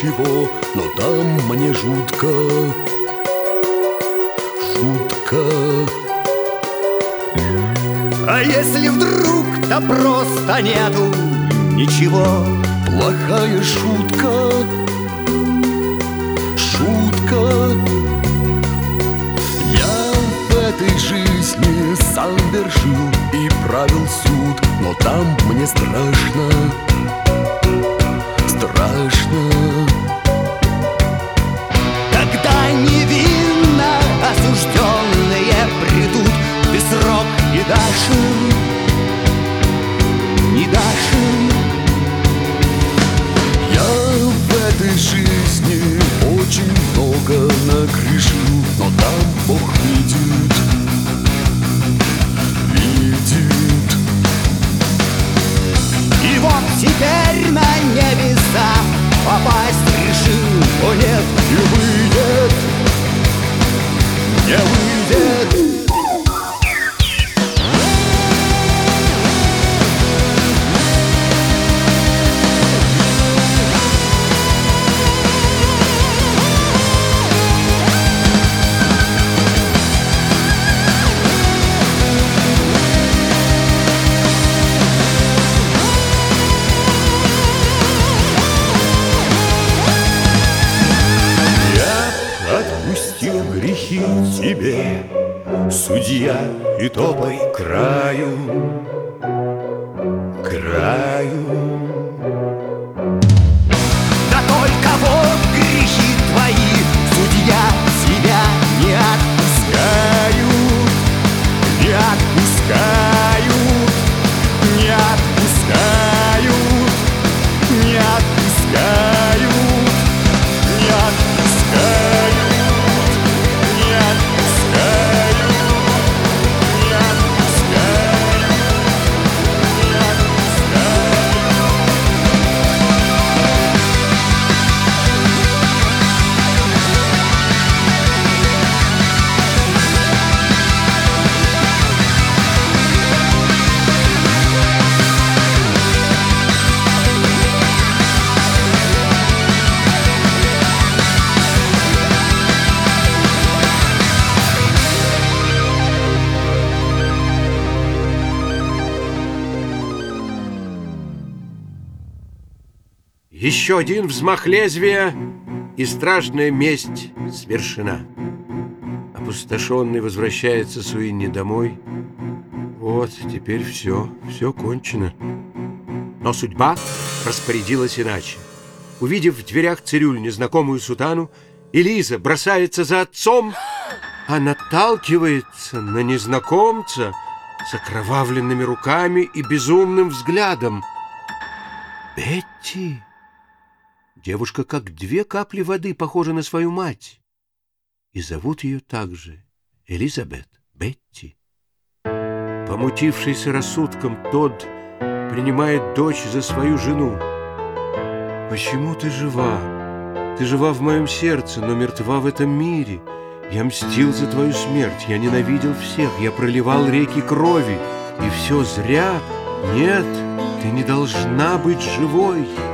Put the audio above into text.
ничего, но там мне жутко, жутко. А если вдруг-то просто нету ничего? Плохая шутка, шутка. Я в этой жизни сам вершил и правил суд, но там мне страшно, страшно. Когда невинно осужденные придут, ты срок не дашь им, не дашь им. Я в этой жизни очень много нагрешил, но там Бог видит, видит. И вот теперь на небеса попасть решил, о нет, Не выйдет, не выйдет. отпустил грехи тебе, судья, и топай к краю, к краю. Да только вот грехи твои, судья, тебя не отпускают, не отпускают, не отпускают, не отпускают, не отпускают, не отпускают, не отпускают, не Еще один взмах лезвия, и страшная месть свершена. Опустошенный возвращается Суинни домой. Вот, теперь все кончено. Но судьба распорядилась иначе. Увидев в дверях цирюль незнакомую сутану, Элиза бросается за отцом, а наталкивается на незнакомца с окровавленными руками и безумным взглядом. Бетти! Девушка, как две капли воды, похожа на свою мать. И зовут ее также Элизабет, Бетти. Помутившийся рассудком, Тодд принимает дочь за свою жену. «Почему ты жива? Ты жива в моем сердце, но мертва в этом мире. Я мстил за твою смерть, я ненавидел всех, я проливал реки крови. И все зря? Нет, ты не должна быть живой!»